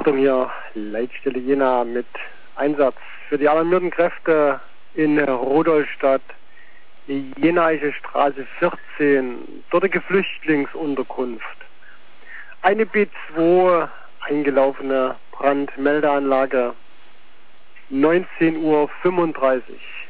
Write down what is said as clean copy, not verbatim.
Achtung hier, Leitstelle Jena mit Einsatz für die alarmierten Kräfte in Rudolstadt, Jenaische Straße 14, dortige Flüchtlingsunterkunft. Eine B2 eingelaufene Brandmeldeanlage, 19:35 Uhr.